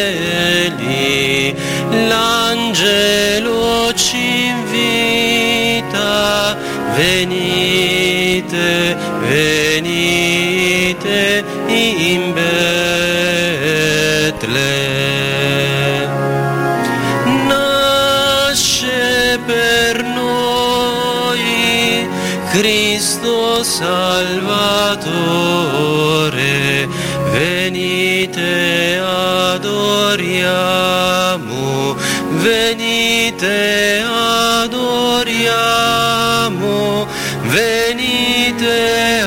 cieli, l'angelo ci invita, venite, venite in Betlemme. Nasce per noi Cristo Salvatore, venite adoriamo, venite adoriamo, venite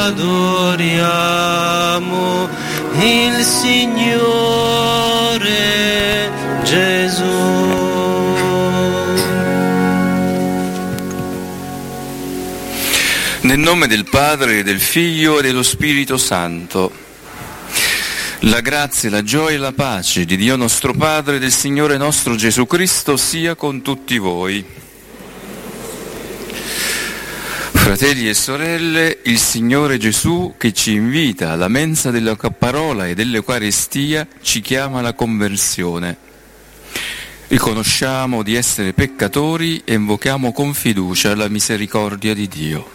adoriamo il Signore Gesù. Nel nome del Padre, del Figlio e dello Spirito Santo. La grazia, la gioia e la pace di Dio nostro Padre e del Signore nostro Gesù Cristo sia con tutti voi. Fratelli e sorelle, il Signore Gesù, che ci invita alla mensa della parola e dell'Eucaristia, ci chiama alla conversione. Riconosciamo di essere peccatori e invochiamo con fiducia la misericordia di Dio.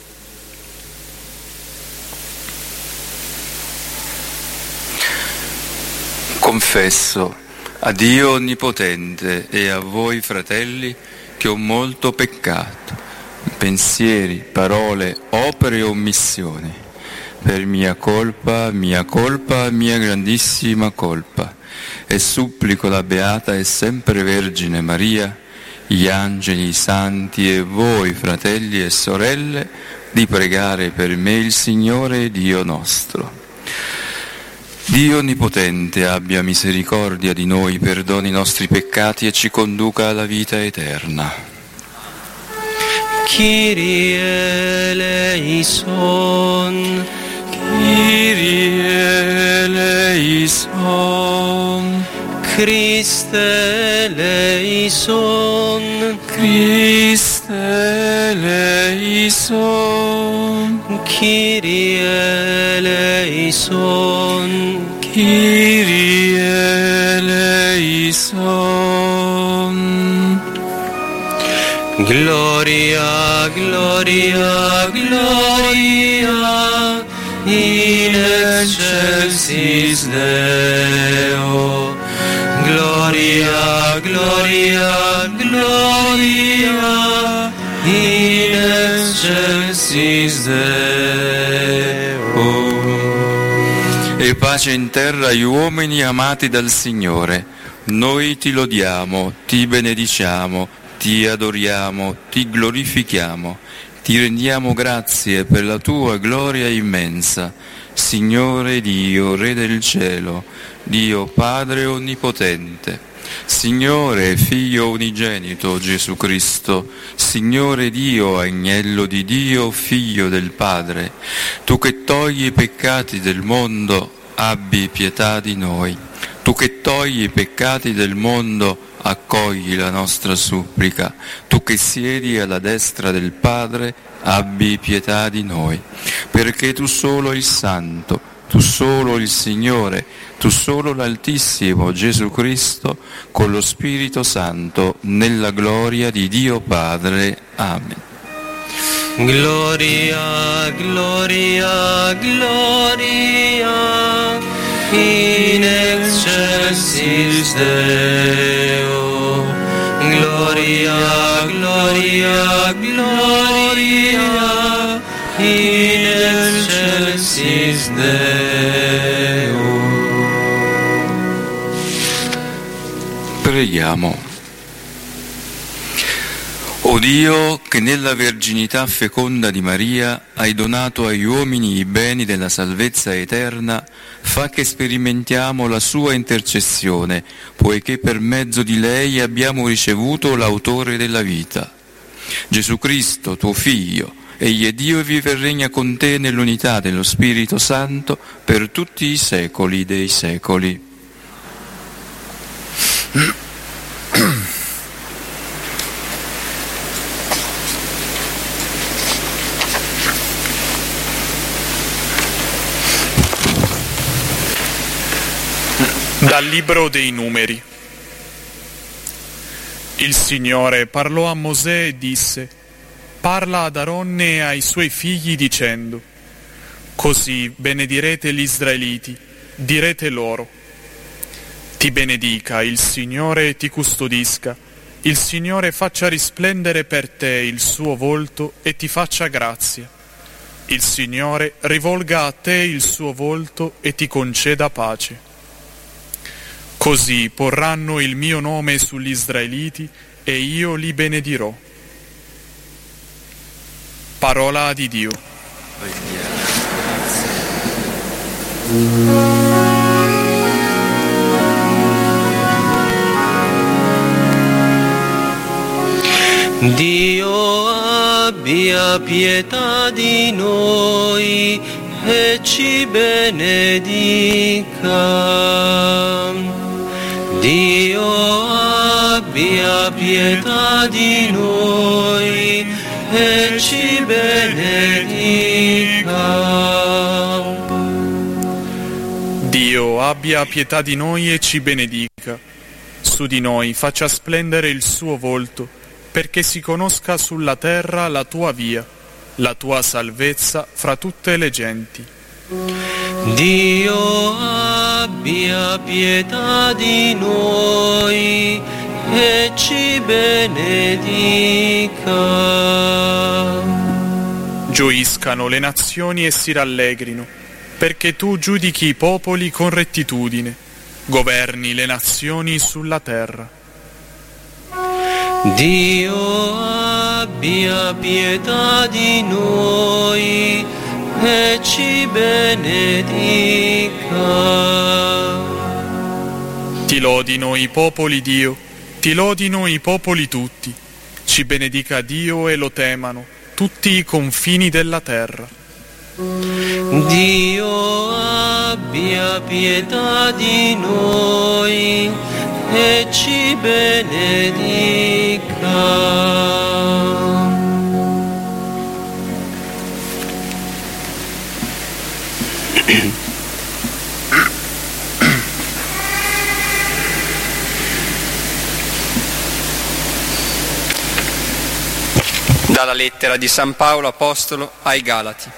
Confesso a Dio Onnipotente e a voi, fratelli, che ho molto peccato, pensieri, parole, opere e omissioni, per mia colpa, mia grandissima colpa, e supplico la Beata e sempre Vergine Maria, gli angeli, i santi e voi, fratelli e sorelle, di pregare per me il Signore Dio nostro. Dio Onnipotente abbia misericordia di noi, perdoni i nostri peccati e ci conduca alla vita eterna. Kyrie eleison, Kyrie eleison, Christe eleison, Christe eleison, Kyrie eleison, Kyrie eleison. Gloria, gloria, gloria, in excelsis Deo. Gloria, gloria, gloria, in excelsis Deo. E pace in terra agli uomini amati dal Signore. Noi ti lodiamo, ti benediciamo, ti adoriamo, ti glorifichiamo, ti rendiamo grazie per la tua gloria immensa, Signore Dio, Re del cielo, Dio Padre Onnipotente, Signore Figlio unigenito Gesù Cristo, Signore Dio, Agnello di Dio, Figlio del Padre, tu che togli i peccati del mondo, abbi pietà di noi. Tu che togli i peccati del mondo, accogli la nostra supplica. Tu che siedi alla destra del Padre, abbi pietà di noi. Perché tu solo il Santo, tu solo il Signore, tu solo l'Altissimo Gesù Cristo, con lo Spirito Santo, nella gloria di Dio Padre. Amen. Gloria, gloria, gloria, in excelsis Deo. Gloria, gloria, gloria, in excelsis Deo. Preghiamo. O Dio, che nella verginità feconda di Maria hai donato agli uomini i beni della salvezza eterna, fa che sperimentiamo la sua intercessione, poiché per mezzo di lei abbiamo ricevuto l'autore della vita. Gesù Cristo, tuo Figlio, egli è Dio e vive e regna con te nell'unità dello Spirito Santo per tutti i secoli dei secoli. Dal libro dei Numeri. Il Signore parlò a Mosè e disse: parla ad Aronne e ai suoi figli dicendo: così benedirete gli Israeliti, direte loro: ti benedica il Signore e ti custodisca, il Signore faccia risplendere per te il suo volto e ti faccia grazia, il Signore rivolga a te il suo volto e ti conceda pace. Così porranno il mio nome sugli Israeliti e io li benedirò. Parola di Dio. Dio abbia pietà di noi e ci benedica. Dio abbia pietà di noi e ci benedica. Dio abbia pietà di noi e ci benedica. Su di noi faccia splendere il suo volto, perché si conosca sulla terra la tua via, la tua salvezza fra tutte le genti. Dio abbia pietà di noi e ci benedica. Gioiscano le nazioni e si rallegrino, perché tu giudichi i popoli con rettitudine, governi le nazioni sulla terra. Dio abbia pietà di noi e ci benedica. Ti lodino i popoli, Dio, ti lodino i popoli tutti, ci benedica Dio e lo temano tutti i confini della terra. Dio abbia pietà di noi e ci benedica. Dalla lettera di San Paolo Apostolo ai Galati.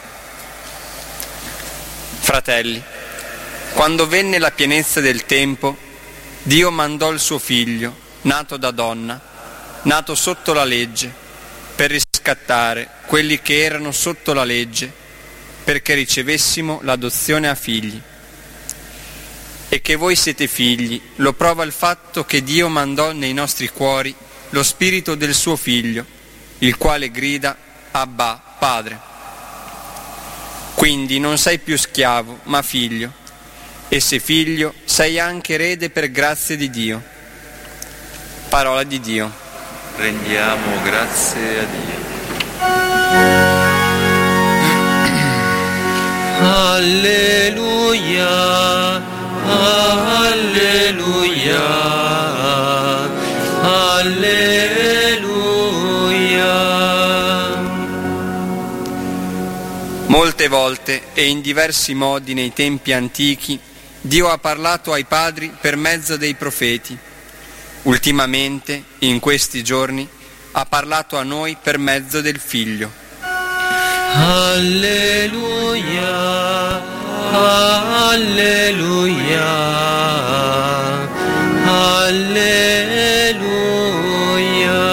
Fratelli, quando venne la pienezza del tempo, Dio mandò il suo figlio, nato da donna, nato sotto la legge, per riscattare quelli che erano sotto la legge, perché ricevessimo l'adozione a figli. E che voi siete figli lo prova il fatto che Dio mandò nei nostri cuori lo spirito del suo figlio, il quale grida: Abba, Padre. Quindi non sei più schiavo, ma figlio, e se figlio sei anche erede per grazia di Dio. Parola di Dio. Rendiamo grazie a Dio. Alleluia, alleluia, alleluia. Molte volte e in diversi modi nei tempi antichi Dio ha parlato ai padri per mezzo dei profeti. Ultimamente, in questi giorni, ha parlato a noi per mezzo del Figlio. Alleluia, alleluia, alleluia.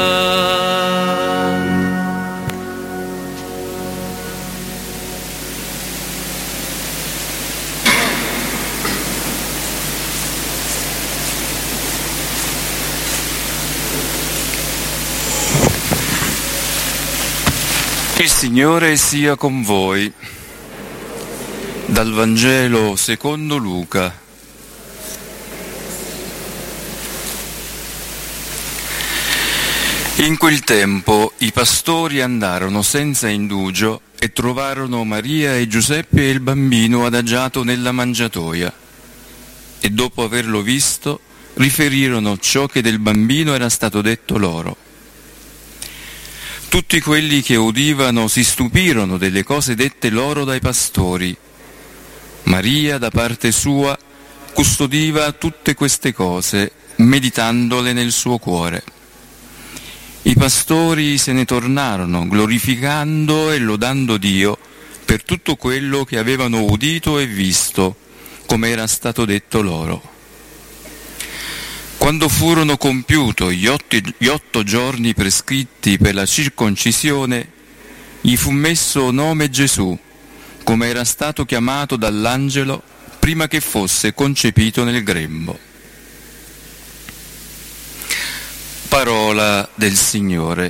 Il Signore sia con voi. Dal Vangelo secondo Luca. In quel tempo i pastori andarono senza indugio e trovarono Maria e Giuseppe e il bambino adagiato nella mangiatoia. E dopo averlo visto, riferirono ciò che del bambino era stato detto loro. Tutti quelli che udivano si stupirono delle cose dette loro dai pastori. Maria, da parte sua, custodiva tutte queste cose, meditandole nel suo cuore. I pastori se ne tornarono, glorificando e lodando Dio per tutto quello che avevano udito e visto, come era stato detto loro. Quando furono compiuti gli 8 giorni prescritti per la circoncisione, gli fu messo nome Gesù, come era stato chiamato dall'angelo prima che fosse concepito nel grembo. Parola del Signore.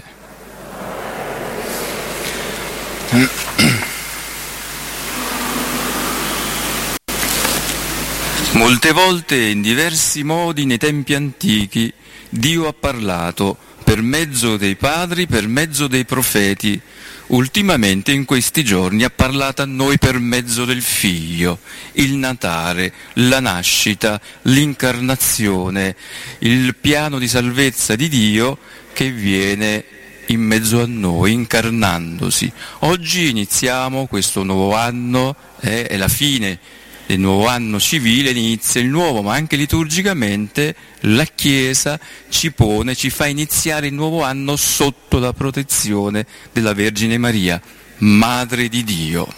Molte volte, in diversi modi, nei tempi antichi, Dio ha parlato per mezzo dei padri, per mezzo dei profeti. Ultimamente, in questi giorni, ha parlato a noi per mezzo del Figlio, il Natale, la nascita, l'incarnazione, il piano di salvezza di Dio che viene in mezzo a noi, incarnandosi. Oggi iniziamo questo nuovo anno, è la fine del nuovo anno civile, inizia il nuovo, ma anche liturgicamente la Chiesa ci fa iniziare il nuovo anno sotto la protezione della Vergine Maria, Madre di Dio.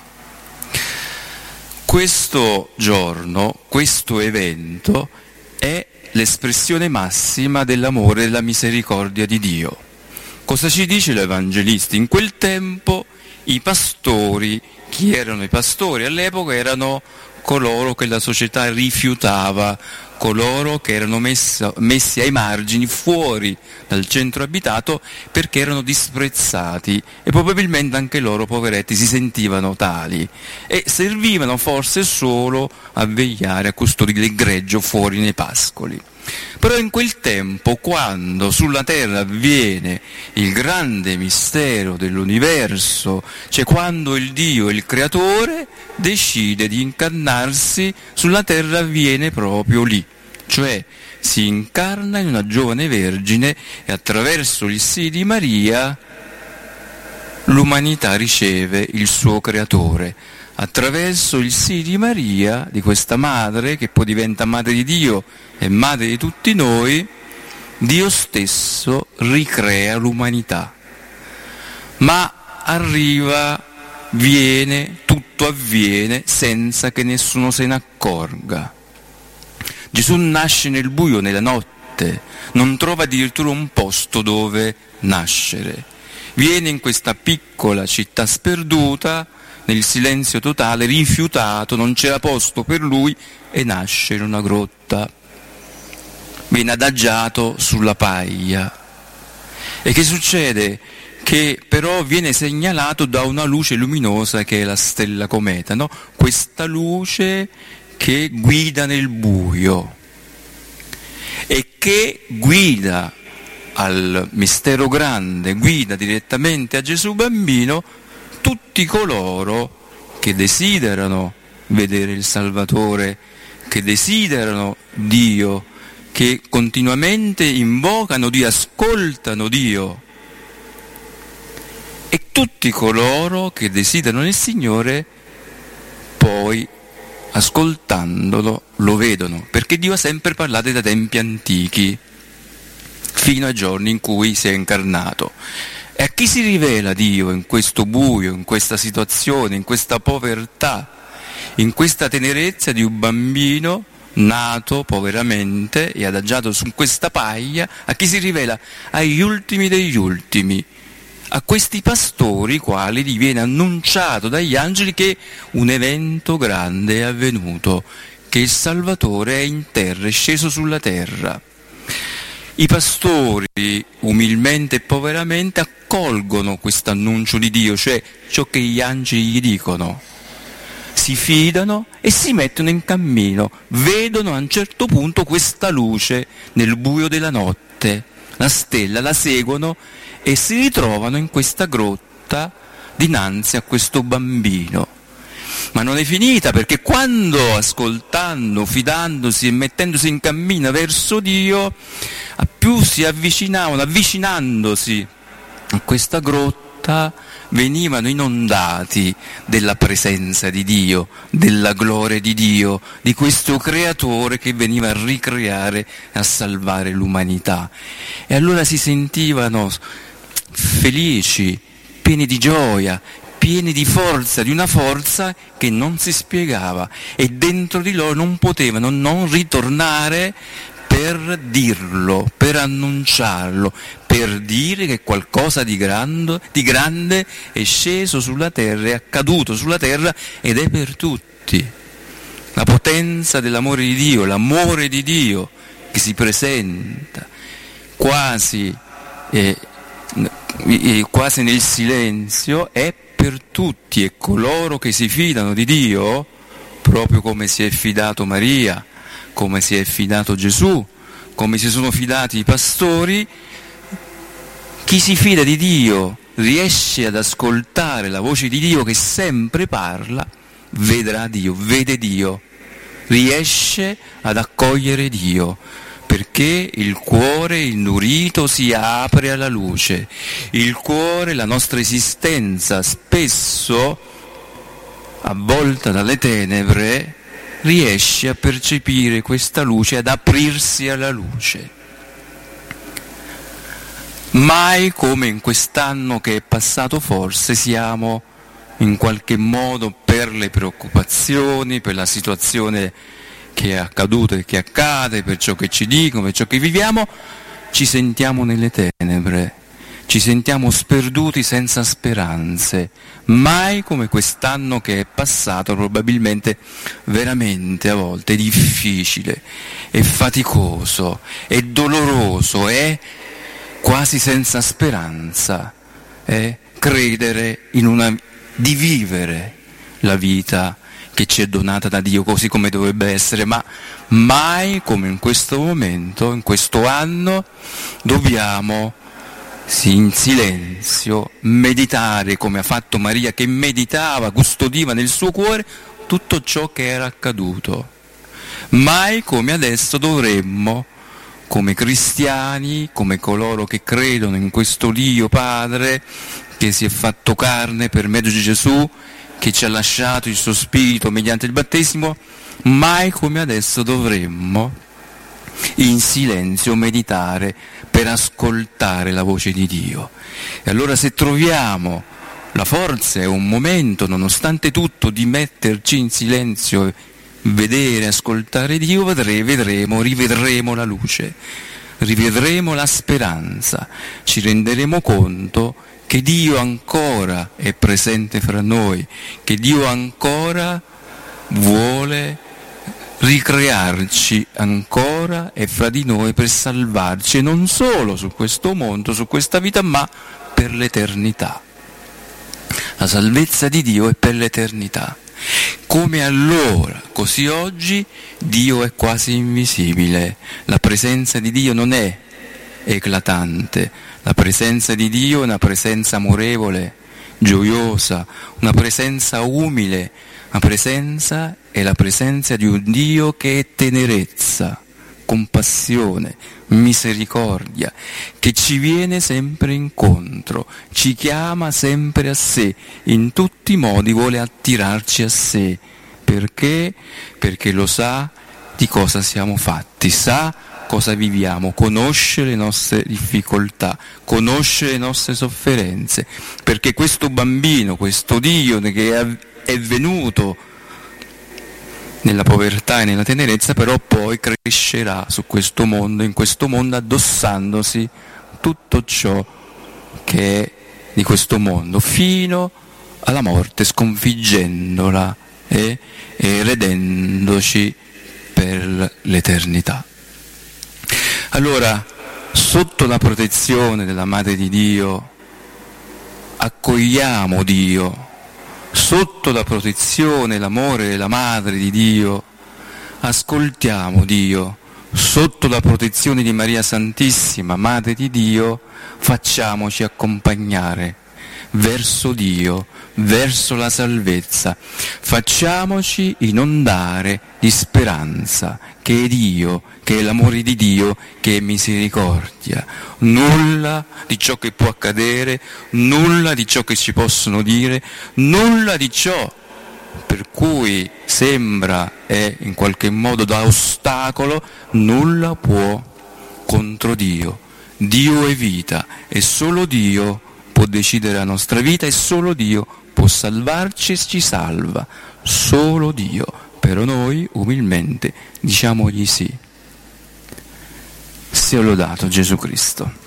Questo giorno, questo evento è l'espressione massima dell'amore e della misericordia di Dio. Cosa ci dice l'Evangelista? In quel tempo i pastori, chi erano i pastori? All'epoca erano coloro che la società rifiutava, coloro che erano messi ai margini, fuori dal centro abitato, perché erano disprezzati e probabilmente anche loro, poveretti, si sentivano tali e servivano forse solo a vegliare, a custodire il greggio fuori nei pascoli. Però in quel tempo, quando sulla terra avviene il grande mistero dell'universo, cioè quando il Dio, il Creatore, decide di incarnarsi, sulla terra avviene proprio lì, cioè si incarna in una giovane vergine e attraverso il sì di Maria l'umanità riceve il suo Creatore. Attraverso il sì di Maria, di questa madre, che poi diventa madre di Dio e madre di tutti noi, Dio stesso ricrea l'umanità. Ma tutto avviene senza che nessuno se ne accorga. Gesù nasce nel buio, nella notte, non trova addirittura un posto dove nascere. Viene in questa piccola città sperduta, nel silenzio totale, rifiutato, non c'era posto per lui e nasce in una grotta. Viene adagiato sulla paglia. E che succede? Che però viene segnalato da una luce luminosa che è la stella cometa, no? Questa luce che guida nel buio e che guida al mistero grande, guida direttamente a Gesù bambino tutti coloro che desiderano vedere il Salvatore, che desiderano Dio, che continuamente invocano Dio, ascoltano Dio. E tutti coloro che desiderano il Signore poi, ascoltandolo, lo vedono, perché Dio ha sempre parlato da tempi antichi, fino ai giorni in cui si è incarnato. E a chi si rivela Dio in questo buio, in questa situazione, in questa povertà, in questa tenerezza di un bambino nato poveramente e adagiato su questa paglia? A chi si rivela? Agli ultimi degli ultimi, a questi pastori quali gli viene annunciato dagli angeli che un evento grande è avvenuto, che il Salvatore è in terra, è sceso sulla terra. I pastori, umilmente e poveramente, accolgono questo annuncio di Dio, cioè ciò che gli angeli gli dicono. Si fidano e si mettono in cammino, vedono a un certo punto questa luce nel buio della notte, la stella, la seguono e si ritrovano in questa grotta dinanzi a questo bambino. Ma non è finita, perché quando, ascoltando, fidandosi e mettendosi in cammino verso Dio, a più si avvicinandosi a questa grotta, volta venivano inondati della presenza di Dio, della gloria di Dio, di questo creatore che veniva a ricreare, a salvare l'umanità. E allora si sentivano felici, pieni di gioia, pieni di forza, di una forza che non si spiegava, e dentro di loro non potevano non ritornare per dirlo, per annunciarlo, per dire che qualcosa di grande è sceso sulla terra, è accaduto sulla terra ed è per tutti. La potenza dell'amore di Dio, l'amore di Dio che si presenta quasi nel silenzio, è per tutti, e coloro che si fidano di Dio, proprio come si è fidato Maria, come si è fidato Gesù, come si sono fidati i pastori. Chi si fida di Dio riesce ad ascoltare la voce di Dio che sempre parla, vedrà Dio, vede Dio, riesce ad accogliere Dio, perché il cuore indurito si apre alla luce. Il cuore, la nostra esistenza, spesso avvolta dalle tenebre, riesce a percepire questa luce, ad aprirsi alla luce. Mai come in quest'anno che è passato forse siamo in qualche modo, per le preoccupazioni, per la situazione che è accaduta e che accade, per ciò che ci dicono, per ciò che viviamo, ci sentiamo nelle tenebre, ci sentiamo sperduti senza speranze. Mai come quest'anno che è passato, probabilmente veramente a volte difficile, è faticoso, è doloroso, è quasi senza speranza, è credere di vivere la vita che ci è donata da Dio così come dovrebbe essere, ma mai come in questo momento, in questo anno, dobbiamo in silenzio meditare, come ha fatto Maria, che meditava, custodiva nel suo cuore tutto ciò che era accaduto. Mai come adesso dovremmo, come cristiani, come coloro che credono in questo Dio Padre che si è fatto carne per mezzo di Gesù, che ci ha lasciato il suo spirito mediante il battesimo, mai come adesso dovremmo in silenzio meditare per ascoltare la voce di Dio. E allora, se troviamo la forza e un momento, nonostante tutto, di metterci in silenzio, vedere, ascoltare Dio, rivedremo la luce, rivedremo la speranza, ci renderemo conto che Dio ancora è presente fra noi, che Dio ancora vuole ricrearci ancora e fra di noi per salvarci, e non solo su questo mondo, su questa vita, ma per l'eternità. La salvezza di Dio è per l'eternità. Come allora, così oggi, Dio è quasi invisibile. La presenza di Dio non è eclatante. La presenza di Dio è una presenza amorevole, gioiosa, una presenza umile. La presenza è la presenza di un Dio che è tenerezza, compassione, misericordia, che ci viene sempre incontro, ci chiama sempre a sé, in tutti i modi vuole attirarci a sé. Perché? Perché lo sa di cosa siamo fatti, sa cosa viviamo, conosce le nostre difficoltà, conosce le nostre sofferenze, perché questo bambino, questo Dio che è venuto nella povertà e nella tenerezza, però poi crescerà su questo mondo, in questo mondo, addossandosi tutto ciò che è di questo mondo, fino alla morte, sconfiggendola e redendoci per l'eternità. Allora, sotto la protezione della Madre di Dio, accogliamo Dio. Sotto la protezione e l'amore della Madre di Dio, ascoltiamo Dio. Sotto la protezione di Maria Santissima, Madre di Dio, facciamoci accompagnare. verso Dio, verso la salvezza. Facciamoci inondare di speranza, che è Dio, che è l'amore di Dio, che è misericordia. Nulla di ciò che può accadere, nulla di ciò che ci possono dire, nulla di ciò per cui sembra e in qualche modo da ostacolo, nulla può contro Dio. Dio è vita e solo Dio può decidere la nostra vita e solo Dio può salvarci e ci salva. Solo Dio. Però noi umilmente diciamogli sì. Sia lodato Gesù Cristo.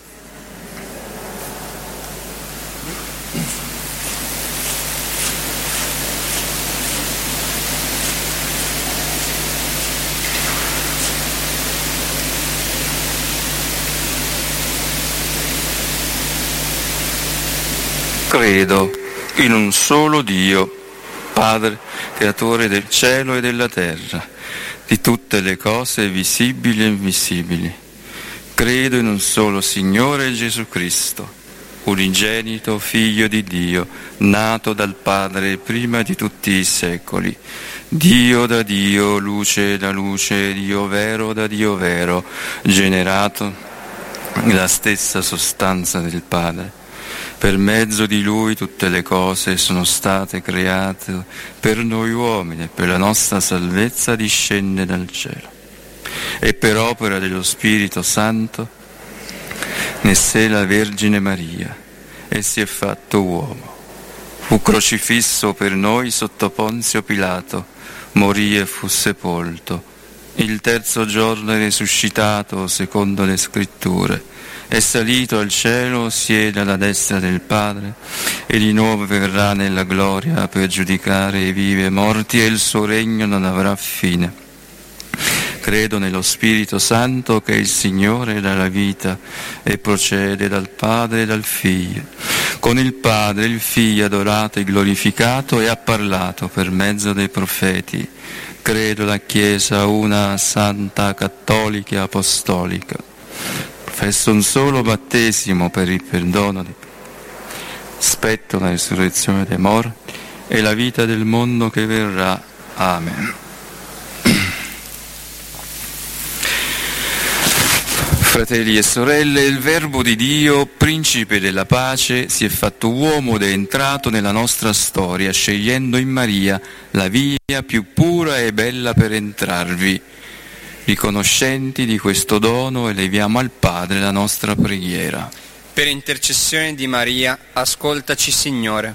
Credo in un solo Dio, Padre, creatore del cielo e della terra, di tutte le cose visibili e invisibili. Credo in un solo Signore Gesù Cristo, unigenito Figlio di Dio, nato dal Padre prima di tutti i secoli, Dio da Dio, luce da luce, Dio vero da Dio vero, generato nella stessa sostanza del Padre. Per mezzo di Lui tutte le cose sono state create per noi uomini e per la nostra salvezza discende dal cielo. E per opera dello Spirito Santo ne sé la Vergine Maria e si è fatto uomo. Fu crocifisso per noi sotto Ponzio Pilato, morì e fu sepolto. Il terzo giorno è risuscitato secondo le Scritture. È salito al cielo, siede alla destra del Padre e di nuovo verrà nella gloria per giudicare i vivi e i morti e il suo regno non avrà fine. Credo nello Spirito Santo che è il Signore dalla vita e procede dal Padre e dal Figlio. Con il Padre il Figlio adorato e glorificato e ha parlato per mezzo dei profeti. Credo la Chiesa una, santa, cattolica e apostolica. Professo un solo battesimo per il perdono dei peccati. Aspetto la risurrezione dei morti e la vita del mondo che verrà. Amen. Fratelli e sorelle, il Verbo di Dio, principe della pace, si è fatto uomo ed è entrato nella nostra storia, scegliendo in Maria la via più pura e bella per entrarvi. Riconoscenti di questo dono, eleviamo al Padre la nostra preghiera. Per intercessione di Maria, ascoltaci, Signore.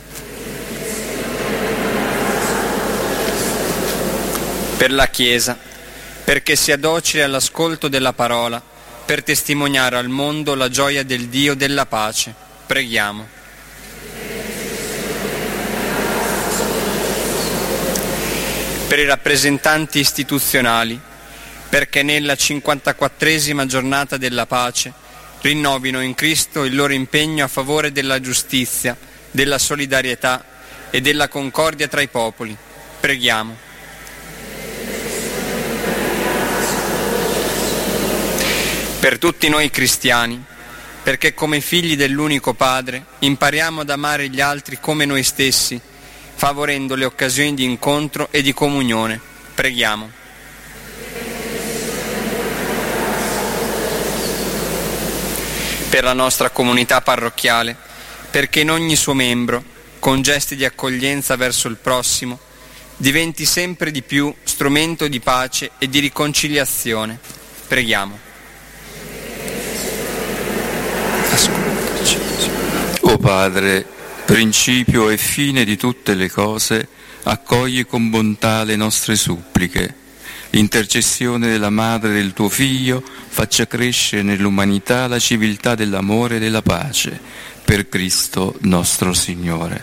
Per la Chiesa, perché sia docile all'ascolto della parola, per testimoniare al mondo la gioia del Dio della pace. Preghiamo. Per i rappresentanti istituzionali, perché nella 54esima giornata della pace rinnovino in Cristo il loro impegno a favore della giustizia, della solidarietà e della concordia tra i popoli. Preghiamo. Per tutti noi cristiani, perché come figli dell'unico Padre impariamo ad amare gli altri come noi stessi, favorendo le occasioni di incontro e di comunione. Preghiamo. Per la nostra comunità parrocchiale, perché in ogni suo membro, con gesti di accoglienza verso il prossimo, diventi sempre di più strumento di pace e di riconciliazione. Preghiamo. Ascoltaci. O Padre, principio e fine di tutte le cose, accogli con bontà le nostre suppliche. L'intercessione della Madre del tuo Figlio faccia crescere nell'umanità la civiltà dell'amore e della pace. Per Cristo nostro Signore.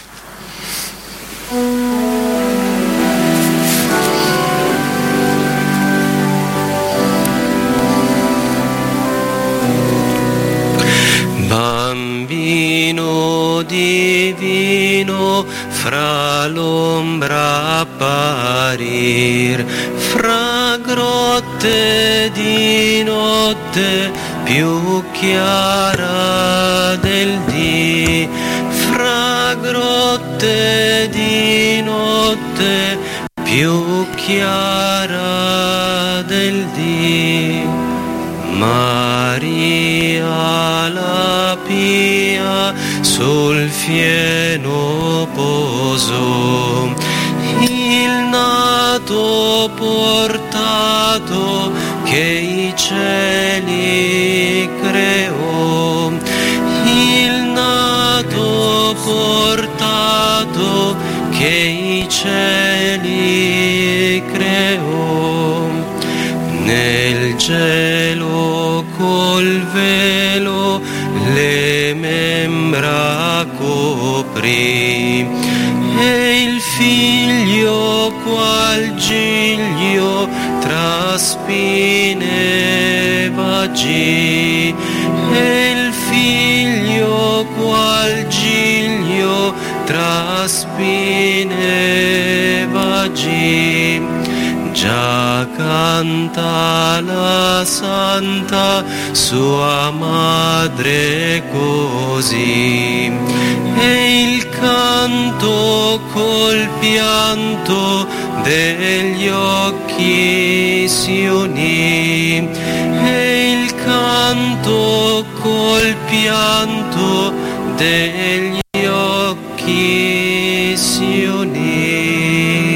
Bambino divino, fra l'ombra apparir, fra grotte di notte più chiara del dì, grotte di notte più chiara del dì. Maria la pia sul fieno poso, il nato portato che i cieli creò, il nato portato che i cieli creò. Nel cielo col velo le membra coprì, e il figlio qual giglio tra spine vagì, e il figlio qual giglio tra spine vagì. Già canta la santa sua madre così, e il canto col pianto degli occhi si unì, e il canto col pianto degli occhi si unì.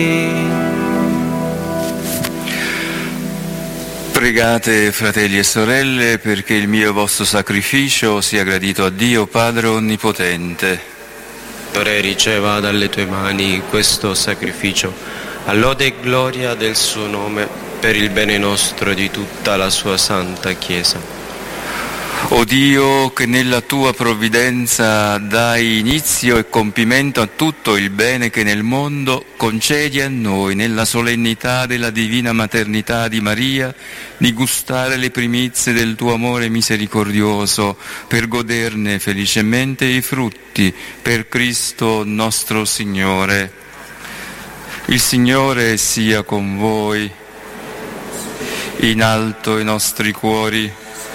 Pregate, fratelli e sorelle, perché il mio e vostro sacrificio sia gradito a Dio Padre Onnipotente. Signore, riceva dalle tue mani questo sacrificio, a lode e gloria del suo nome, per il bene nostro e di tutta la sua santa Chiesa. O Dio, che nella tua provvidenza dai inizio e compimento a tutto il bene che nel mondo, concedi a noi, nella solennità della divina maternità di Maria, di gustare le primizie del tuo amore misericordioso, per goderne felicemente i frutti, per Cristo nostro Signore. Il Signore sia con voi, in alto i nostri cuori.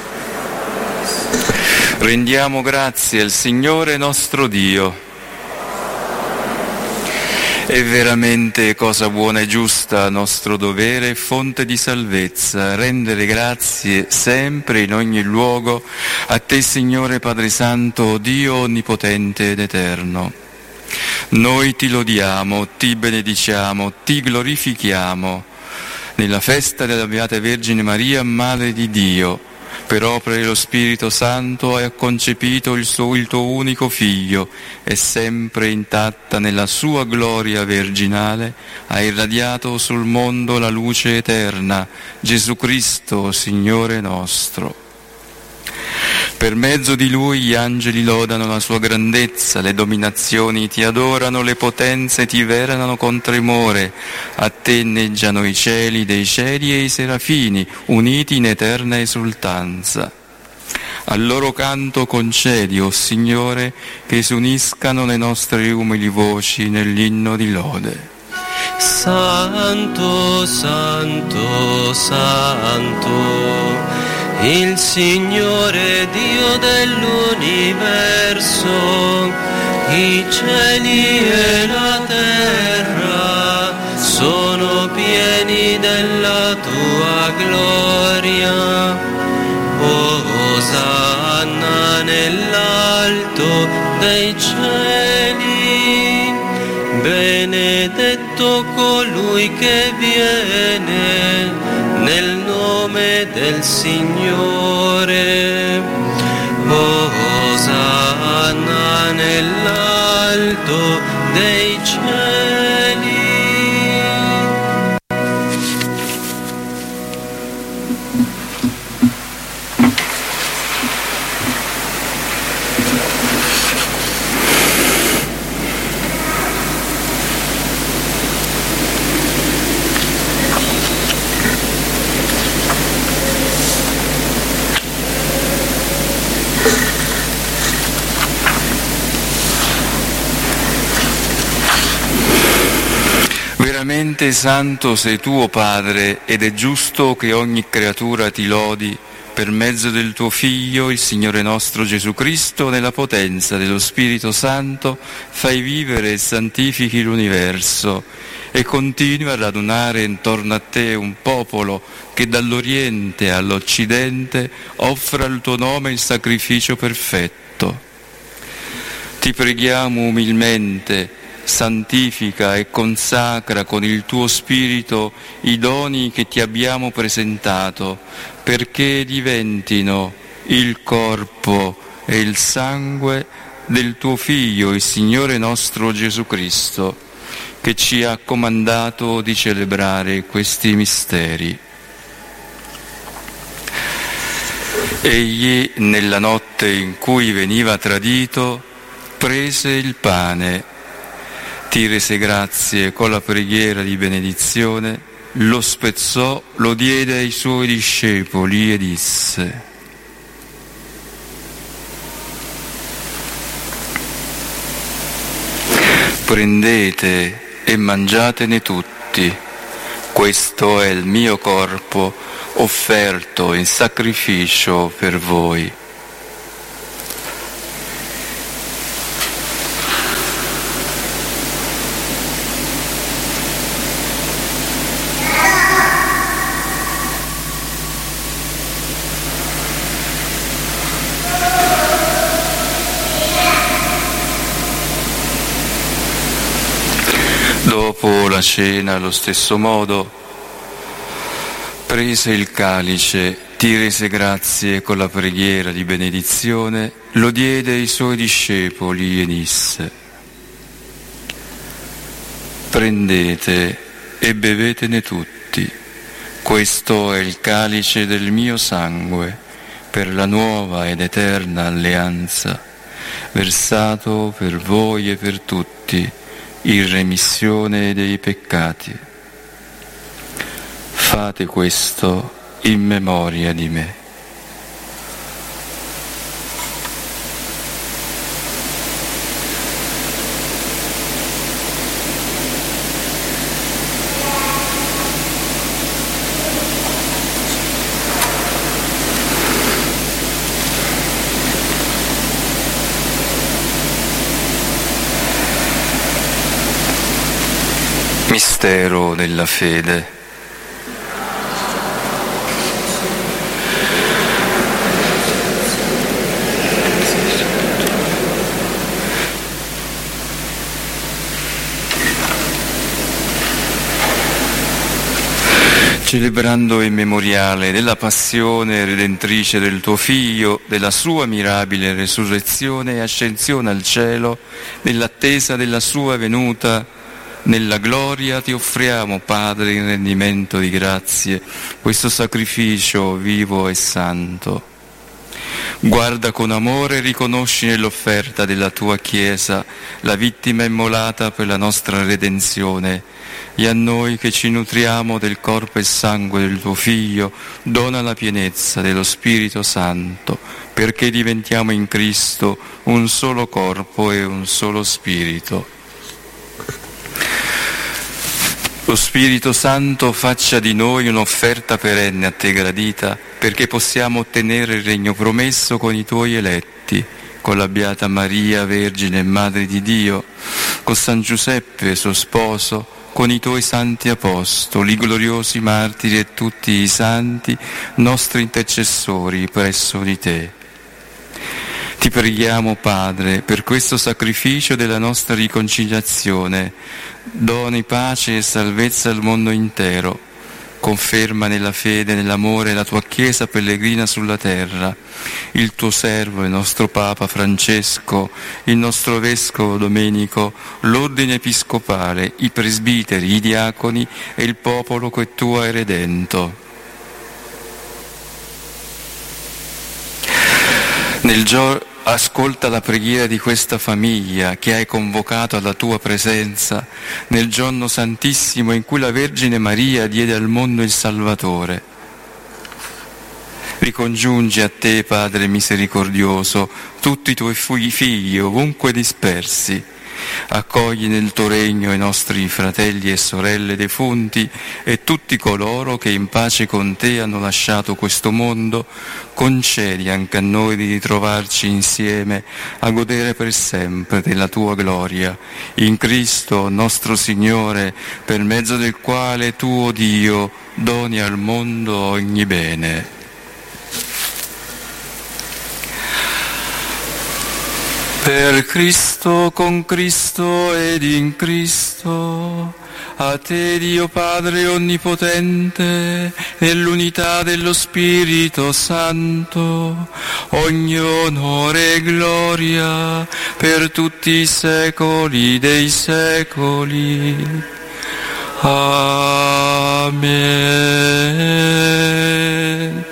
Rendiamo grazie al Signore nostro Dio. È veramente cosa buona e giusta, nostro dovere e fonte di salvezza, rendere grazie sempre in ogni luogo a te, Signore Padre Santo, Dio onnipotente ed eterno. Noi ti lodiamo, ti benediciamo, ti glorifichiamo nella festa della Beata Vergine Maria, Madre di Dio. Per opera dello Spirito Santo hai concepito il tuo unico Figlio, e sempre intatta nella sua gloria virginale hai irradiato sul mondo la luce eterna, Gesù Cristo, Signore nostro. Per mezzo di Lui gli angeli lodano la sua grandezza, le dominazioni ti adorano, le potenze ti venerano con tremore, a te inneggiano i cieli dei cieli e i serafini, uniti in eterna esultanza. Al loro canto concedi, o Signore, che si uniscano le nostre umili voci nell'inno di lode. Santo, Santo, Santo, il Signore Dio dell'universo, i cieli e la terra sono pieni della tua gloria. Osanna nell'alto dei cieli, benedetto colui che viene nel nome del Signore. Osanna nell'alto dei cieli. Veramente santo sei tu, o Padre, ed è giusto che ogni creatura ti lodi, per mezzo del tuo Figlio, il Signore nostro Gesù Cristo, nella potenza dello Spirito Santo, fai vivere e santifichi l'universo e continui a radunare intorno a te un popolo che dall'Oriente all'Occidente offra al tuo nome il sacrificio perfetto. Ti preghiamo umilmente, santifica e consacra con il tuo Spirito i doni che ti abbiamo presentato, perché diventino il corpo e il sangue del tuo Figlio, il Signore nostro Gesù Cristo, che ci ha comandato di celebrare questi misteri. Egli, nella notte in cui veniva tradito, prese il pane, ti rese grazie con la preghiera di benedizione, lo spezzò, lo diede ai suoi discepoli e disse: prendete e mangiatene tutti, questo è il mio corpo offerto in sacrificio per voi. Dopo la cena, allo stesso modo, prese il calice, ti rese grazie con la preghiera di benedizione, lo diede ai suoi discepoli e disse: prendete e bevetene tutti, questo è il calice del mio sangue, per la nuova ed eterna alleanza, versato per voi e per tutti, in remissione dei peccati. Fate questo in memoria di me. Mistero della fede. Celebrando il memoriale della passione redentrice del tuo Figlio, della sua mirabile resurrezione e ascensione al cielo, nell'attesa della sua venuta nella gloria, ti offriamo, Padre, in rendimento di grazie, questo sacrificio vivo e santo. Guarda con amore e riconosci nell'offerta della tua Chiesa la vittima immolata per la nostra redenzione, e a noi che ci nutriamo del corpo e sangue del tuo Figlio dona la pienezza dello Spirito Santo, perché diventiamo in Cristo un solo corpo e un solo Spirito. Lo Spirito Santo faccia di noi un'offerta perenne a te gradita, perché possiamo ottenere il regno promesso con i tuoi eletti, con la Beata Maria, Vergine e Madre di Dio, con San Giuseppe, suo sposo, con i tuoi santi apostoli, i gloriosi martiri e tutti i santi, nostri intercessori presso di te. Ti preghiamo, Padre, per questo sacrificio della nostra riconciliazione, doni pace e salvezza al mondo intero, conferma nella fede e nell'amore la tua Chiesa pellegrina sulla terra, il tuo servo, il nostro Papa Francesco, il nostro Vescovo Domenico, l'ordine episcopale, i presbiteri, i diaconi e il popolo che tu hai redento. Ascolta la preghiera di questa famiglia che hai convocato alla tua presenza nel giorno santissimo in cui la Vergine Maria diede al mondo il Salvatore. Ricongiungi a te, Padre misericordioso, tutti i tuoi figli ovunque dispersi Accogli nel tuo regno i nostri fratelli e sorelle defunti e tutti coloro che in pace con te hanno lasciato questo mondo. Concedi anche a noi di ritrovarci insieme a godere per sempre della tua gloria. In Cristo nostro Signore, per mezzo del quale tu, o Dio, doni al mondo ogni bene. Per Cristo, con Cristo ed in Cristo, a te Dio Padre Onnipotente, nell'unità dello Spirito Santo, ogni onore e gloria per tutti i secoli dei secoli. Amen.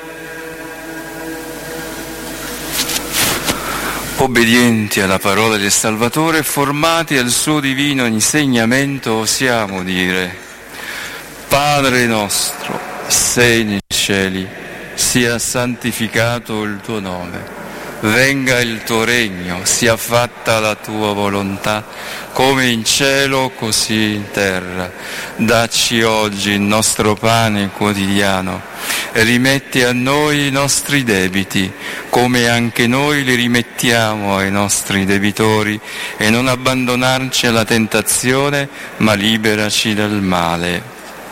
Obbedienti alla parola del Salvatore e formati al suo divino insegnamento, osiamo dire: Padre nostro, sei nei cieli, sia santificato il tuo nome, venga il tuo regno, sia fatta la tua volontà, come in cielo così in terra. Dacci oggi il nostro pane quotidiano e rimetti a noi i nostri debiti, come anche noi li rimettiamo ai nostri debitori, e non abbandonarci alla tentazione, ma liberaci dal male.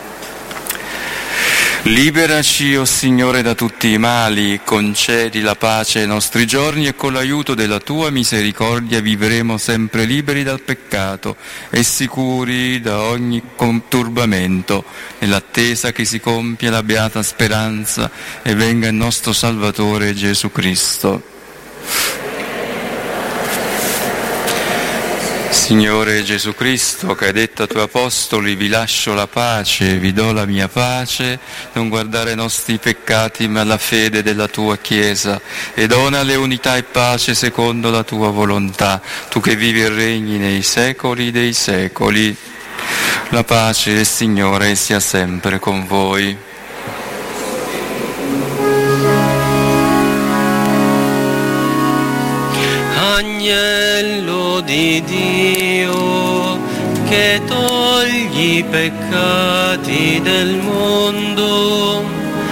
Liberaci, o Signore, da tutti i mali, concedi la pace ai nostri giorni e con l'aiuto della tua misericordia vivremo sempre liberi dal peccato e sicuri da ogni turbamento, nell'attesa che si compia la beata speranza e venga il nostro Salvatore Gesù Cristo. Signore Gesù Cristo, che hai detto ai tuoi apostoli: vi lascio la pace, vi do la mia pace, non guardare ai nostri peccati ma alla fede della tua Chiesa, e donale unità e pace secondo la tua volontà, tu che vivi e regni nei secoli dei secoli. La pace del Signore sia sempre con voi. Agnello di Dio, che togli i peccati del mondo,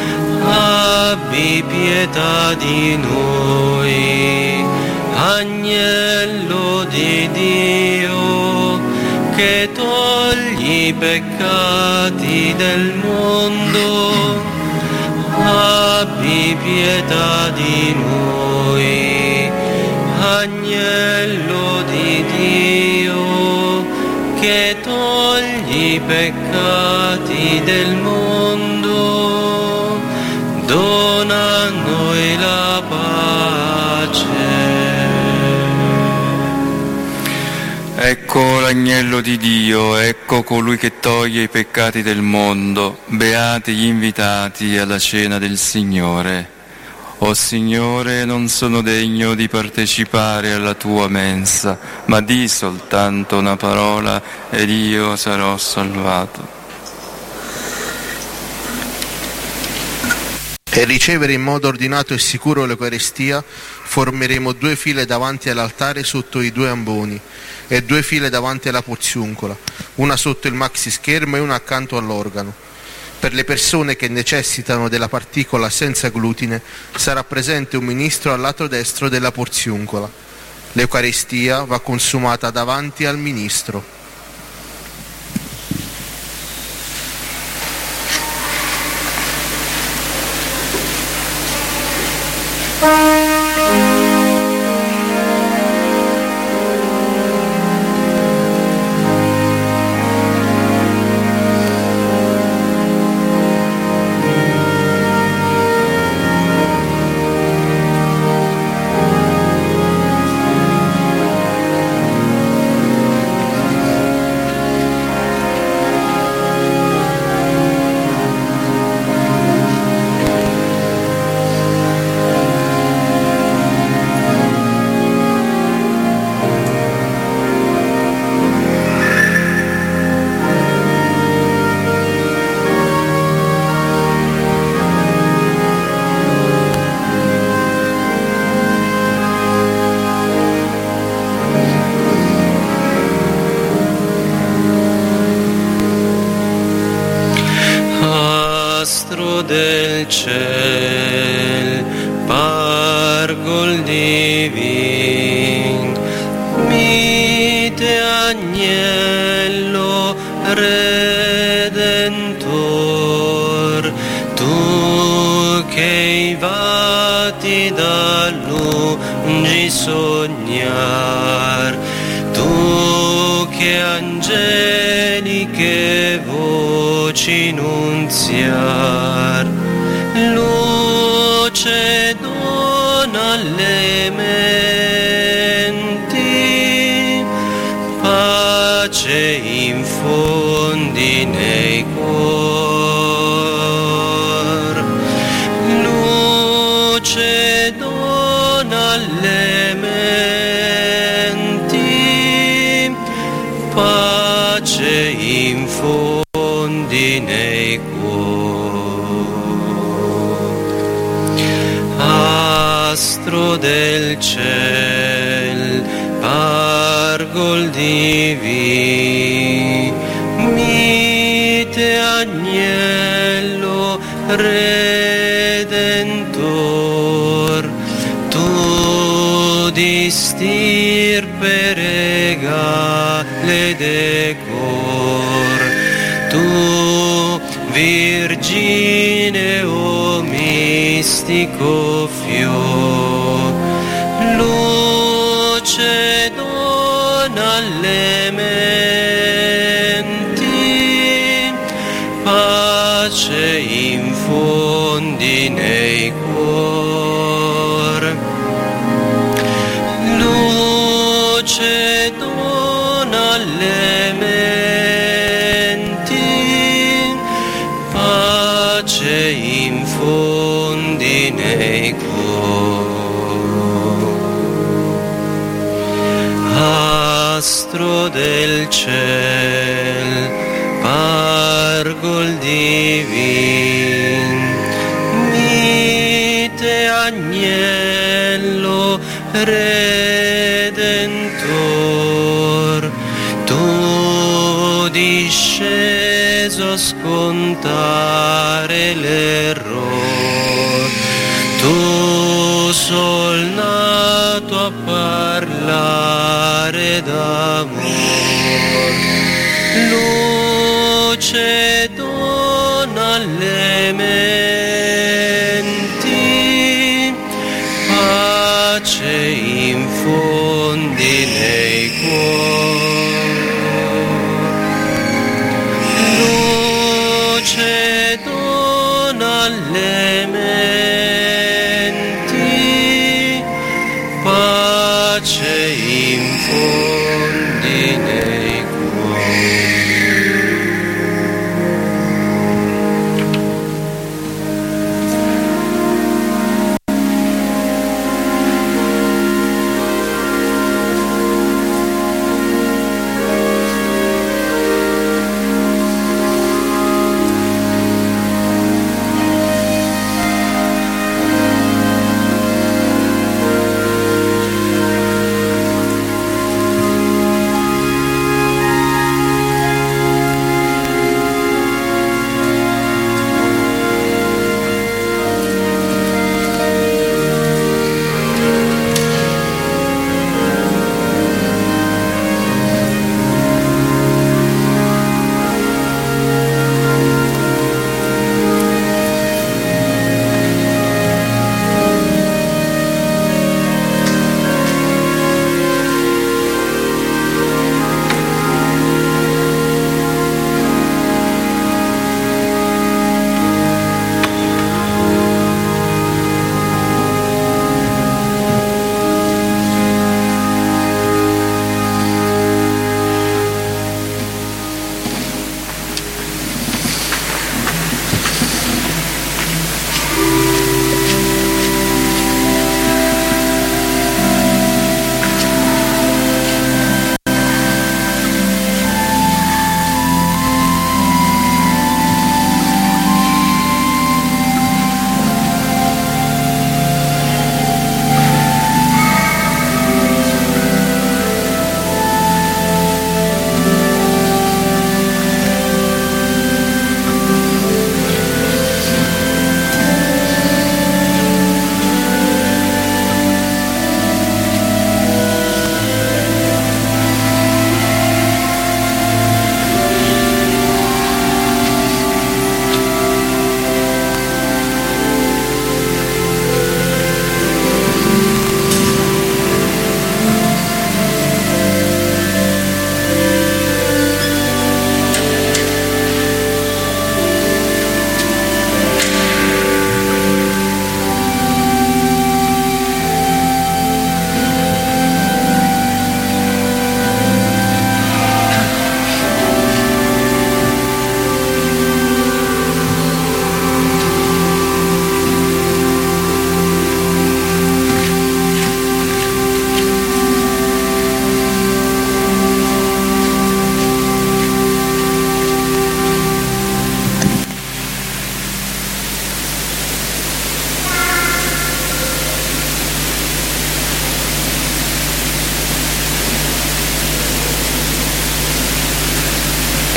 abbi pietà di noi. Agnello di Dio, che togli i peccati del mondo, abbi pietà di noi. Agnello di Dio, che togli i peccati del mondo, dona a noi la pace. Ecco l'agnello di Dio, ecco colui che toglie i peccati del mondo. Beati gli invitati alla cena del Signore. O Signore, non sono degno di partecipare alla tua mensa, ma di soltanto una parola ed io sarò salvato. Per ricevere in modo ordinato e sicuro l'Eucaristia, formeremo 2 file davanti all'altare sotto i 2 amboni e 2 file davanti alla porziuncola, una sotto il maxi schermo e una accanto all'organo. Per le persone che necessitano della particola senza glutine sarà presente un ministro al lato destro della porziuncola. L'Eucaristia va consumata davanti al ministro. fatti da lungi sognar, tu che angeliche voci nunziar, luce dona alle menti, pace infondi nei cuor, luce dona alle menti, pace infondi nei cuor. Astro del ciel, pargol divin, mite agnello redentor, tu di stirpe regale decor, tu Virgine o mistico fior, luce dona alle menti, pace infondi nei cuor, luce dona alle menti, pace infondi nei cuor. Astro del ciel, pargol divin, mite agnello redentor, tu disceso a scontare l'error, tu sol nato a parlare d'amor, luce dona alle menti, pace infondi nei cuor, luce dona alle menti, pace infondi nei cuori.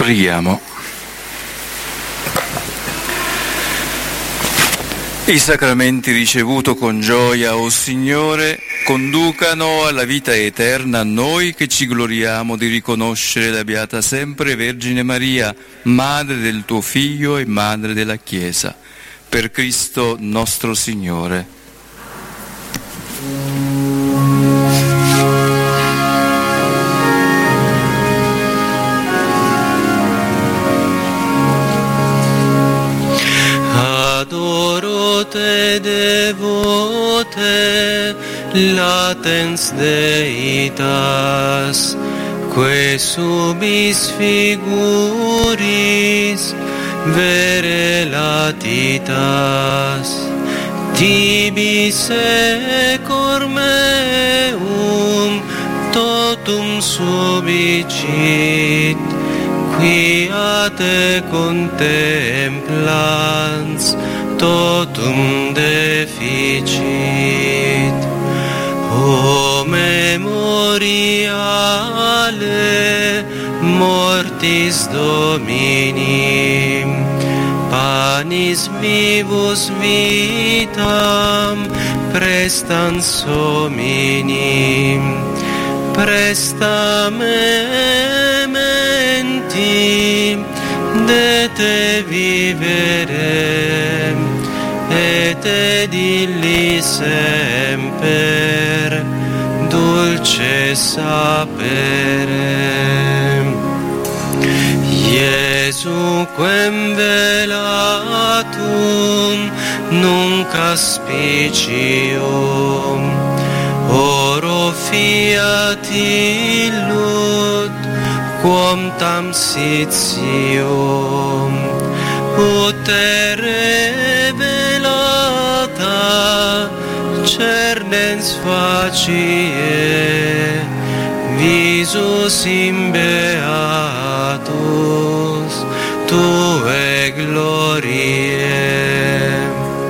Preghiamo. I sacramenti ricevuto con gioia, o Signore, conducano alla vita eterna noi che ci gloriamo di riconoscere la Beata Sempre Vergine Maria, Madre del tuo Figlio e Madre della Chiesa. Per Cristo nostro Signore. Adoro te devote, latens Deitas, que subis figuris vere latitas, tibi secor meum totum subicit, quia te contemplans totum deficit. O memoriale mortis Domini, panis vivus vitam prestans homini, presta mementi de te vivere, et edilli semper dulce sapere. Iesu quem velatum nunc aspicium, oro fiat illud quam tam sitium, ut revelata cernens facie, visus imbeatus tue gloriae.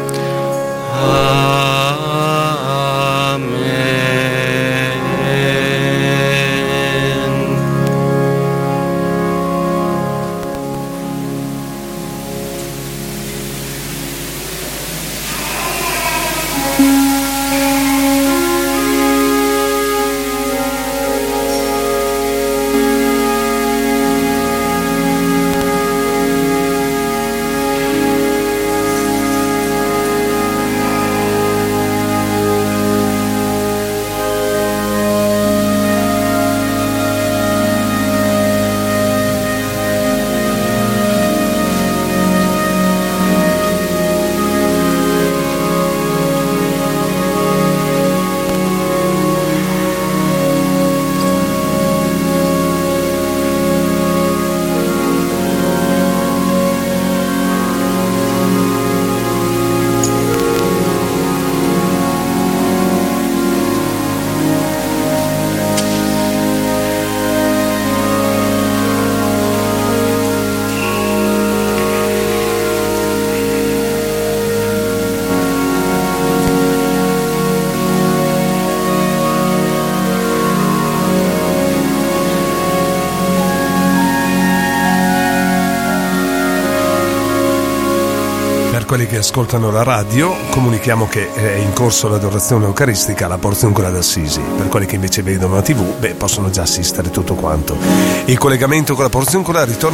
Quelli che ascoltano la radio, comunichiamo che è in corso l'adorazione eucaristica alla Porziuncola d'Assisi. Per quelli che invece vedono la TV, possono già assistere tutto quanto. Il collegamento con la Porziuncola ritorna